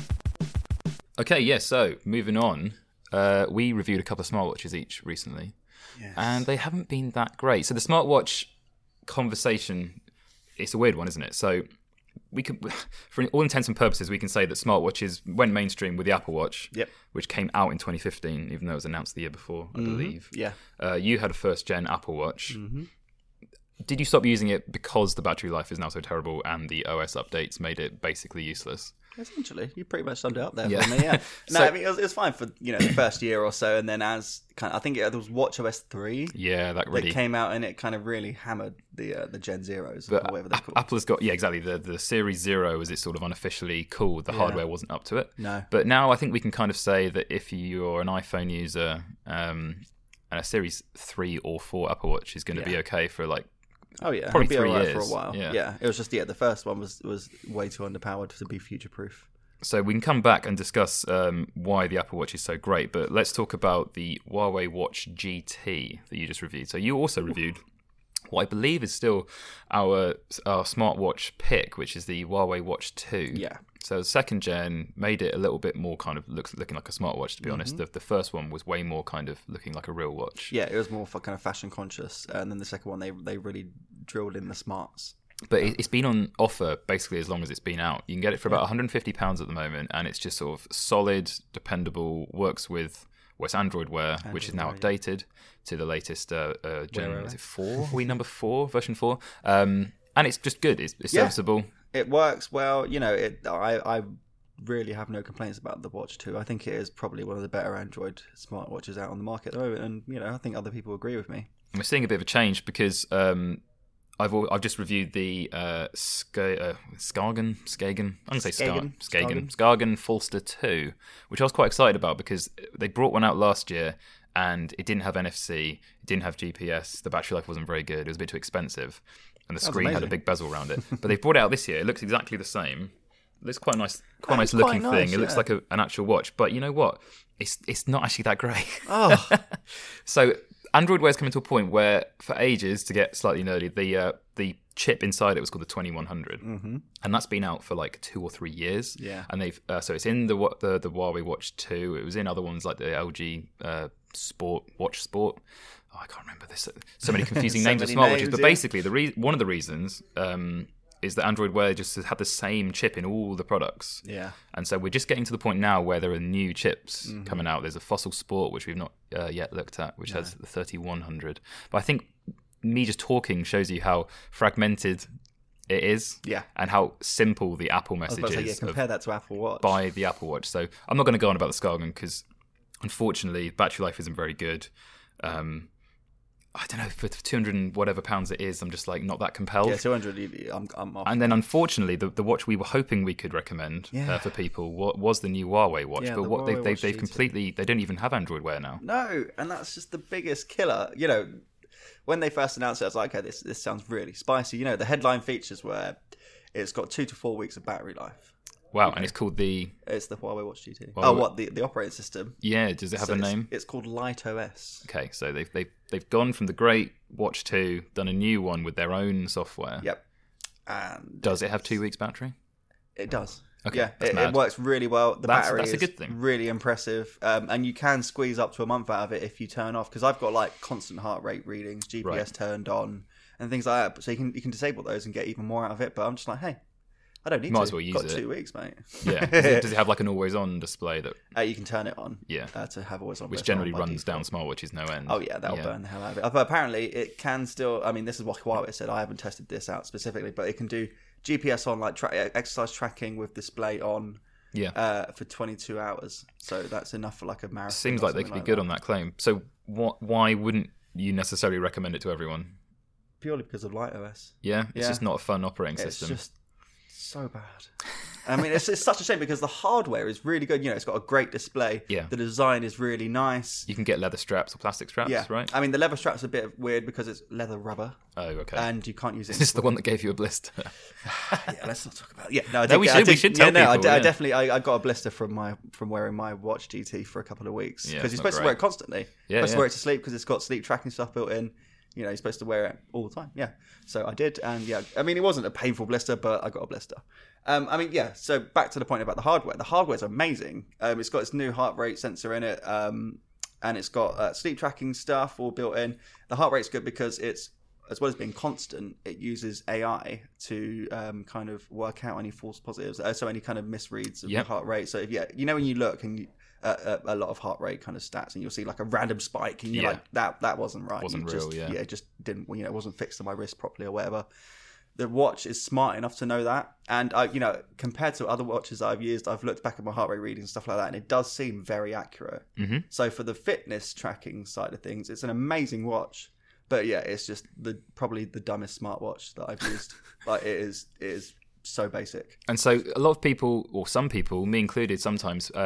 Okay, yeah, so moving on. Uh, we reviewed a couple of smartwatches each recently, Yes. and they haven't been that great. So the smartwatch conversation, it's a weird one, isn't it? So we can, for all intents and purposes, we can say that smartwatches went mainstream with the Apple Watch, Yep. which came out in twenty fifteen, even though it was announced the year before, I believe. Yeah. Uh, you had a first-gen Apple Watch. Mm-hmm. Did you stop using it because the battery life is now so terrible and the O S updates made it basically useless? Essentially, you pretty much summed it up there Yeah. for me. Yeah. No, So- I mean it was, it was fine for you know the first year or so, and then as kind of, I think it, there was WatchOS three Yeah, that really... that came out, and it kind of really hammered the uh, the Gen Zeros or But whatever they're App- called. Apple has got, yeah, exactly. The the Series Zero, as it's sort of unofficially called, the Yeah. hardware wasn't up to it. No. But now I think we can kind of say that if you're an iPhone user, um, and a Series Three or Four Apple Watch is going to be Yeah. okay for like Oh yeah, probably it'd be three alright years. for a while. Yeah. Yeah. It was just yeah, the first one was was way too underpowered to be future proof. So we can come back and discuss um, why the Apple Watch is so great, but let's talk about the Huawei Watch G T that you just reviewed. So you also reviewed what I believe is still our our smartwatch pick, which is the Huawei Watch two. Yeah. So the second gen made it a little bit more kind of looks looking like a smartwatch, to be mm-hmm. honest. The, the first one was way more kind of looking like a real watch. Yeah, it was more for kind of fashion conscious. And then the second one, they they really drilled in the smarts. But it, it's been on offer basically as long as it's been out. You can get it for about one hundred fifty pounds at the moment, and it's just sort of solid, dependable, works with... Well, it's Android Wear, Android which is now Wear, updated yeah. to the latest uh, uh, gen. Is it four? Are we number four? Version four? Um, and it's just good. It's, it's yeah. serviceable. It works well. You know, it. I, I really have no complaints about the Watch two. I think it is probably one of the better Android smartwatches out on the market at the moment. And, you know, I think other people agree with me. And we're seeing a bit of a change because um, I've I've just reviewed the uh, Sk- uh, Skagen, Skagen, I'm going to say Skagen, Skagen, Skagen Falster two, which I was quite excited about because they brought one out last year and it didn't have N F C, it didn't have G P S, the battery life wasn't very good, it was a bit too expensive, and the That's screen amazing. had a big bezel around it. But they've brought it out this year, it looks exactly the same. It's quite a nice, quite a nice looking nice, thing. It yeah. looks like a, an actual watch, but you know what? It's it's not actually that great. Oh, so Android Wear's coming to a point where, for ages, to get slightly nerdy, the uh, the chip inside it was called the twenty-one hundred, mm-hmm. and that's been out for like two or three years. Yeah, and they've uh, so it's in the the the Huawei Watch two. It was in other ones like the L G uh, Sport Watch Sport. Oh, I can't remember this. So many confusing so names many of smartwatches. names, But yeah. basically, the re- one of the reasons. Um, is that Android Wear just has had the same chip in all the products. Yeah. And so we're just getting to the point now where there are new chips mm-hmm. coming out. There's a Fossil Sport, which we've not uh, yet looked at, which no. has the thirty-one hundred. But I think me just talking shows you how fragmented it is. Yeah. And how simple the Apple message I was about is. to say, yeah, compare that to Apple Watch. By the Apple Watch. So I'm not going to go on about the Skagen because, unfortunately, battery life isn't very good. Um, I don't know, for two hundred and whatever pounds it is, I'm just like not that compelled. Yeah, two hundred, I'm, I'm off. And then unfortunately, the, the watch we were hoping we could recommend yeah. uh, for people was, was the new Huawei watch. Yeah, but the what Huawei they've, they've, Watch they've G T. completely, they don't even have Android Wear now. No, and that's just the biggest killer. You know, when they first announced it, I was like, okay, this, this sounds really spicy. You know, the headline features were it's got two to four weeks of battery life. Wow, okay. and it's called the... It's the Huawei Watch G T. Huawei... Oh, what, the, the operating system? Yeah, does it have so a it's, name? It's called Light O S. Okay, so they've, they've, they've gone from the great Watch two, done a new one with their own software. Yep. And does it have two weeks battery? It does. Okay, yeah, it, it works really well. The that's, battery that's a is good thing. really impressive, um, and you can squeeze up to a month out of it if you turn off. Because I've got like constant heart rate readings, G P S right. turned on, and things like that. So you can you can disable those and get even more out of it. But I'm just like, hey, I don't need Might to. as well use got it. two weeks, mate. Yeah. Does it, does it have like an always-on display that? Uh, you can turn it on. Yeah. Uh, to have always on. Which generally runs down smartwatches no end. Oh yeah, that'll yeah. burn the hell out of it. But apparently, it can still. I mean, this is what Huawei said. I haven't tested this out specifically, but it can do G P S on, like tra- exercise tracking with display on. Yeah. Uh, for twenty-two hours, so that's enough for like a marathon. Seems like they could be like good that. on that claim. So, what? Why wouldn't you necessarily recommend it to everyone? Purely because of Light O S. Yeah, it's yeah. just not a fun operating it's system. It's just so bad. I mean, it's, it's such a shame because the hardware is really good. You know, it's got a great display. Yeah. The design is really nice. You can get leather straps or plastic straps, yeah. right? I mean, the leather strap's a bit weird because it's leather rubber. Oh, okay. And you can't use it. Is this the one that gave you a blister? yeah, let's not talk about it. Yeah, no, I no did, we should. I did, we should tell yeah, no, people. I, d- yeah. I definitely, I, I got a blister from my from wearing my Watch G T for a couple of weeks because Yeah, you're supposed great. to wear it constantly. Yeah, You're supposed yeah. to wear it to sleep because it's got sleep tracking stuff built in. You know, you're supposed to wear it all the time. Yeah. So I did. And yeah, I mean, it wasn't a painful blister, but I got a blister. Um, I mean, yeah. So back to the point about the hardware. The hardware's amazing. Um, it's got its new heart rate sensor in it. Um, and it's got uh, sleep tracking stuff all built in. The heart rate's good because it's, as well as being constant, it uses A I to um, kind of work out any false positives. Uh, so any kind of misreads of Yep. the heart rate. So if, yeah, you know, when you look and you, uh, a, a lot of heart rate kind of stats, and you'll see like a random spike, and you're Yeah. like, that that wasn't right. Wasn't You real, just, yeah. Yeah, it just didn't. You know, it wasn't fixed to my wrist properly or whatever. The watch is smart enough to know that, and I, you know, compared to other watches I've used, I've looked back at my heart rate readings and stuff like that, and it does seem very accurate. Mm-hmm. So for the fitness tracking side of things, it's an amazing watch. But yeah, it's just the probably the dumbest smartwatch that I've used. Like it is, it is so basic. And so a lot of people, or some people, me included, sometimes um,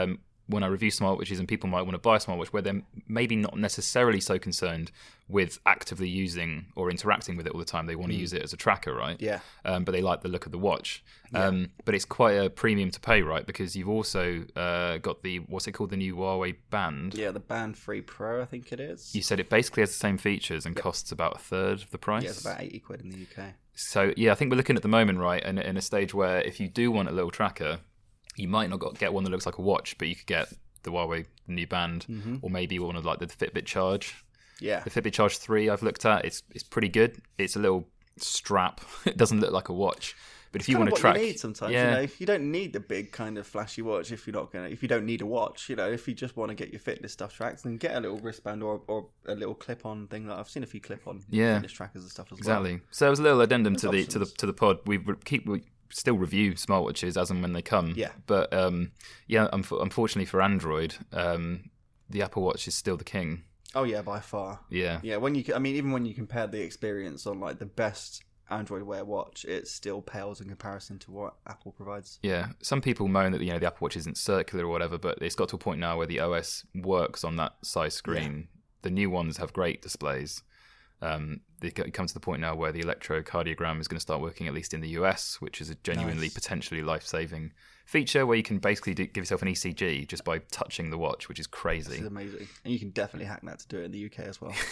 when I review smartwatches, and people might want to buy a smartwatch where they're maybe not necessarily so concerned with actively using or interacting with it all the time. They want to use it as a tracker, right? Yeah. Um, but they like the look of the watch. Yeah. Um, but it's quite a premium to pay, right? Because you've also uh, got the, what's it called, the new Huawei Band. Yeah, the Band three Pro, I think it is. You said it basically has the same features and Yep. costs about a third of the price. Yeah, it's about eighty quid in the U K. So, yeah, I think we're looking at the moment, right, in, in a stage where if you do want a little tracker, you might not got, get one that looks like a watch, but you could get the Huawei New Band, mm-hmm. or maybe one of like the Fitbit Charge. Yeah. The Fitbit Charge three I've looked at, it's it's pretty good. It's a little strap. It doesn't look like a watch. But if It's you kind want of to track... what you need sometimes, yeah. you know, you don't need the big kind of flashy watch if you're not gonna. If you don't need a watch, you know, if you just want to get your fitness stuff tracked, then get a little wristband or or a little clip-on thing. Like I've seen a few clip-on Yeah. fitness trackers and stuff as well. Exactly. So it was a little addendum There's to the to the options. to the pod. We re- keep we still review smartwatches as and when they come. Yeah. But um, yeah, um, unfortunately for Android, um, the Apple Watch is still the king. Oh yeah, by far. Yeah. Yeah, when you, I mean, even when you compare the experience on like the best Android Wear watch, it still pales in comparison to what Apple provides. Yeah, some people moan that you know the Apple Watch isn't circular or whatever, but it's got to a point now where the O S works on that size screen. The new ones have great displays. Um, it co- it comes to the point now where the electrocardiogram is going to start working, at least in the U S, which is a genuinely Nice. potentially life-saving feature where you can basically do, give yourself an E C G just by touching the watch, which is This crazy. is amazing, and you can definitely hack that to do it in the U K as well.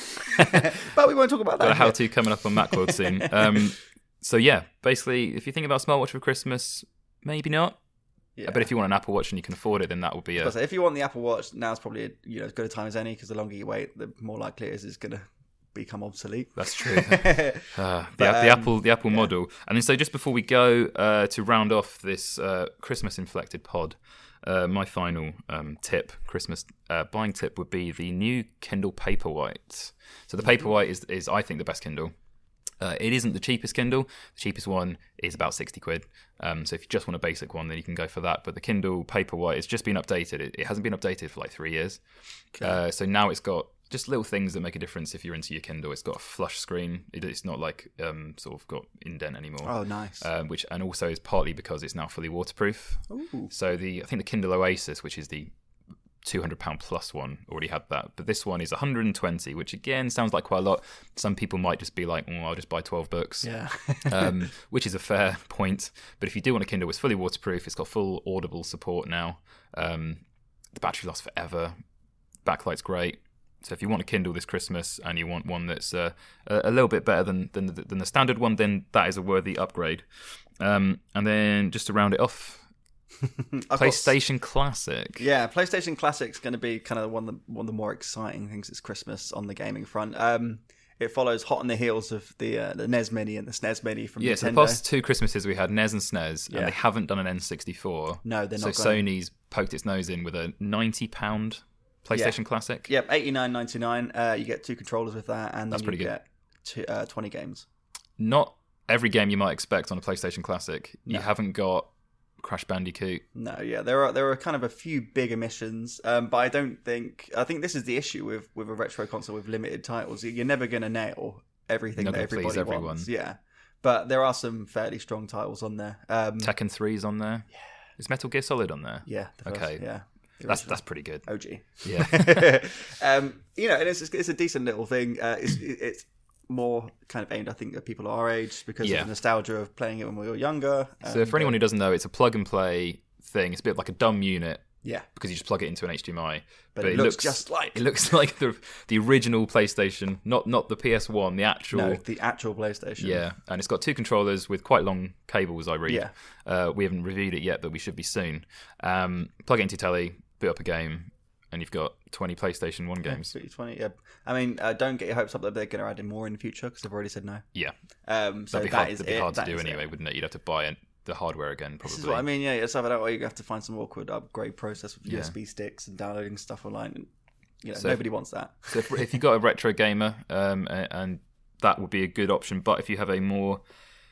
But we won't talk about that. Got a yet. how-to coming up on Macworld soon. Um, so yeah, basically, if you think about smartwatch for Christmas, maybe not. Yeah. But if you want an Apple Watch and you can afford it, then that would be I a was gonna say, if you want the Apple Watch, now's probably a, you know as good a time as any, because the longer you wait, the more likely it is it's going to become obsolete. That's true. uh, the, But, the um, Apple, the Apple yeah. model, and then so just before we go uh, to round off this uh, Christmas-inflected pod, uh, my final um, tip, Christmas uh, buying tip, would be the new Kindle Paperwhite. So the Paperwhite is, is I think, the best Kindle. Uh, it isn't the cheapest Kindle. The cheapest one is about sixty quid. Um, so if you just want a basic one, then you can go for that. But the Kindle Paperwhite has just been updated. It, it hasn't been updated for like three years. Uh, so now it's got just little things that make a difference if you're into your Kindle. It's got a flush screen. It, it's not like um, sort of got indent anymore. Oh, nice. Um, which and also is partly because it's now fully waterproof. Ooh. So the I think the Kindle Oasis, which is the two hundred pound plus one, already had that, but this one is one hundred twenty, which again sounds like quite a lot. Some people might just be like, oh, I'll just buy twelve books, Yeah. um, which is a fair point. But if you do want a Kindle, it's fully waterproof. It's got full Audible support now. Um, the battery lasts forever. Backlight's great. So if you want a Kindle this Christmas and you want one that's uh, a, a little bit better than, than the, than the standard one, then that is a worthy upgrade. Um, and then just to round it off, I've got- PlayStation Classic. Yeah, PlayStation Classic's going to be kind of one of the one of the more exciting things this Christmas on the gaming front. Um, it follows hot on the heels of the uh, the N E S Mini and the S N E S Mini from Yeah, Nintendo. so the past two Christmases we had N E S and S N E S, Yeah. and they haven't done an N sixty-four. No, they're so not gonna. Sony's poked its nose in with a ninety pound PlayStation Classic. Yep, eighty-nine ninety-nine. Uh, you get two controllers with that, and then That's you pretty good. get two, uh, twenty games. Not every game you might expect on a PlayStation Classic. You No. haven't got Crash Bandicoot. No, yeah, there are there are kind of a few big omissions, um, but I don't think I think this is the issue with, with a retro console with limited titles. You're never going to nail everything Not that gonna please everybody everyone. wants. Yeah, but there are some fairly strong titles on there. Um, Tekken three's on there. Yeah. Is Metal Gear Solid on there? yeah, the first, Okay. yeah, the That's original. that's pretty good. O G. Yeah. um, you know, and it's it's a decent little thing. Uh, it's it's more kind of aimed, I think, at people our age because Yeah. of the nostalgia of playing it when we were younger. So for anyone who doesn't know, it's a plug and play thing. It's a bit like a dumb unit yeah, because you just plug it into an H D M I. but, it, looks, just like it looks like the the original PlayStation, not not the P S one, the actual. no, the actual PlayStation. Yeah, and it's got two controllers with quite long cables, I read. Yeah. Uh, we haven't reviewed it yet, but we should be soon. Um, plug it into your telly, boot up a game, and you've got twenty PlayStation one games. Absolutely twenty. Yeah, I mean, uh, don't get your hopes up that they're going to add in more in the future because they've already said no. Yeah, Um, so that'd be that hard, is that'd be it. hard to That do is it. anyway, wouldn't it? You'd have to buy it, the hardware again, probably. This is what I mean. Yeah, it's either that or you have to find some awkward upgrade process with Yeah. U S B sticks and downloading stuff online. And, you know, So- nobody wants that. So if, if you've got a retro gamer, um, a- and that would be a good option. But if you have a more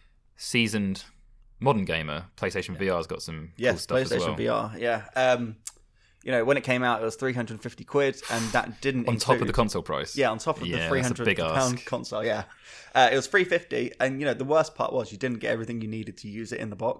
seasoned modern gamer, PlayStation V R's got some Yes, cool stuff PlayStation as well. V R. Yeah. Um, you know, when it came out, it was three hundred fifty quid, and that didn't On include, top of the console price. Yeah, on top of Yeah, the that's a three hundred big pound ask. console. Yeah, uh, it was three fifty, and you know the worst part was you didn't get everything you needed to use it in the box.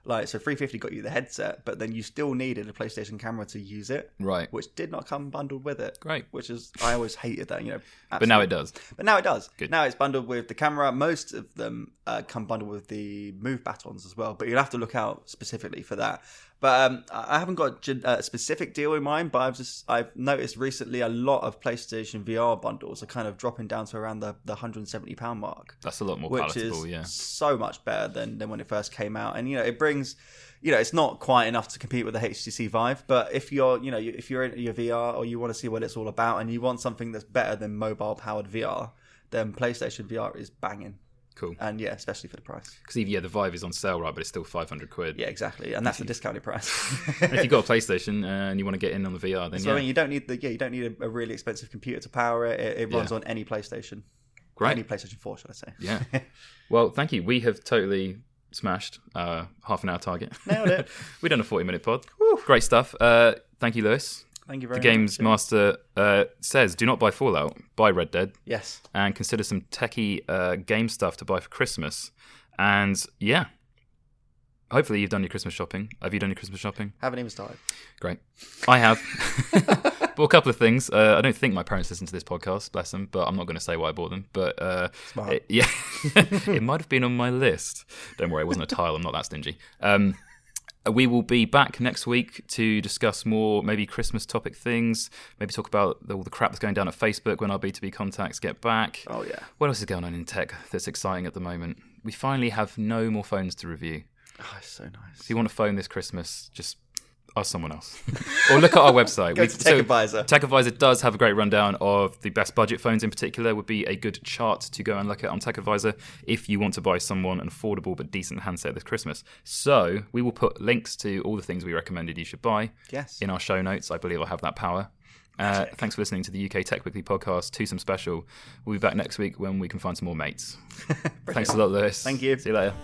Like, so three hundred fifty got you the headset, but then you still needed a PlayStation camera to use it, right? Which did not come bundled with it. Great. Which is, I always hated that, you know. Absolutely. But now it does. But now it does. Good. Now it's bundled with the camera. Most of them uh, come bundled with the Move batons as well, but you'll have to look out specifically for that. But um, I haven't got a specific deal in mind, but I've just I've noticed recently a lot of PlayStation V R bundles are kind of dropping down to around the, the one hundred seventy pounds mark. That's a lot more which palatable, is yeah. so much better than, than when it first came out. And, you know, it brings, you know, it's not quite enough to compete with the H T C Vive, but if you're, you know, if you're in your V R or you want to see what it's all about and you want something that's better than mobile-powered V R, then PlayStation V R is banging. Cool. And yeah, especially for the price. Because yeah, the Vive is on sale, right? But it's still five hundred quid. Yeah, exactly. And that's the discounted price. If you've got a PlayStation and you want to get in on the V R, then so yeah. I mean, you don't need the yeah, you don't need a, a really expensive computer to power it. It, it runs Yeah. on any PlayStation. Great. Any PlayStation four, should I say? Yeah. Well, thank you. We have totally smashed uh, half an hour target. Nailed it. We've done a forty minute pod. Woo. Great stuff. Uh, thank you, Lewis. Thank you very the much. The Games Master uh, says, do not buy Fallout, buy Red Dead. Yes. And consider some techie uh, game stuff to buy for Christmas. And yeah, hopefully you've done your Christmas shopping. Have you done your Christmas shopping? Haven't even started. Great. I have. Bought a couple of things. Uh, I don't think my parents listen to this podcast, bless them, but I'm not going to say why I bought them. But uh, Smart. It, yeah, it might have been on my list. Don't worry, it wasn't a tile. I'm not that stingy. Um, we will be back next week to discuss more maybe Christmas topic things, maybe talk about the, all the crap that's going down at Facebook when our B two B contacts get back. Oh, yeah. What else is going on in tech that's exciting at the moment? We finally have no more phones to review. Oh, it's so nice. If you want a phone this Christmas, just ask someone else. Or look at our website. Go to Tech Advisor. Tech Advisor does have a great rundown of the best budget phones in particular. Would be a good chart to go and look at on Tech Advisor if you want to buy someone an affordable but decent handset this Christmas. So we will put links to all the things we recommended you should buy Yes. in our show notes. I believe I have that power. Uh, thanks for listening to the U K Tech Weekly podcast, Twosome Special. We'll be back next week when we can find some more mates. Thanks a lot, Lewis. Thank you. See you later.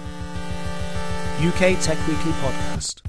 U K Tech Weekly podcast.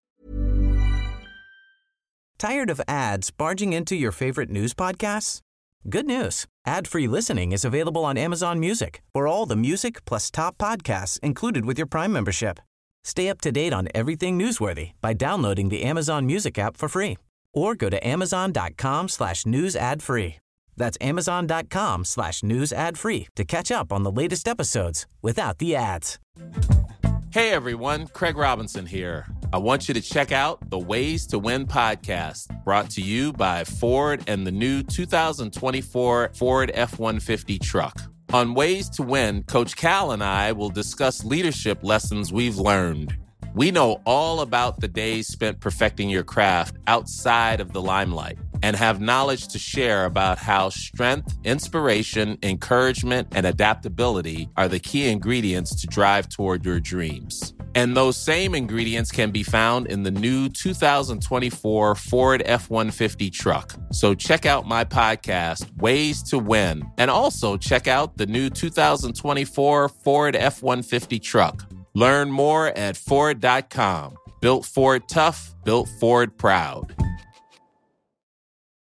Tired of ads barging into your favorite news podcasts? Good news. Ad-free listening is available on Amazon Music for all the music plus top podcasts included with your Prime membership. Stay up to date on everything newsworthy by downloading the Amazon Music app for free or go to amazon.com slash news ad free. That's amazon.com slash news ad free to catch up on the latest episodes without the ads. Hey everyone, Craig Robinson here. I want you to check out the Ways to Win podcast, brought to you by Ford and the new two thousand twenty-four Ford F one fifty truck. On Ways to Win, Coach Cal and I will discuss leadership lessons we've learned. We know all about the days spent perfecting your craft outside of the limelight and have knowledge to share about how strength, inspiration, encouragement, and adaptability are the key ingredients to drive toward your dreams. And those same ingredients can be found in the new two thousand twenty-four Ford F one fifty truck. So check out my podcast, Ways to Win, and also check out the new two thousand twenty-four Ford F one fifty truck. Learn more at Ford dot com. Built Ford tough, built Ford proud.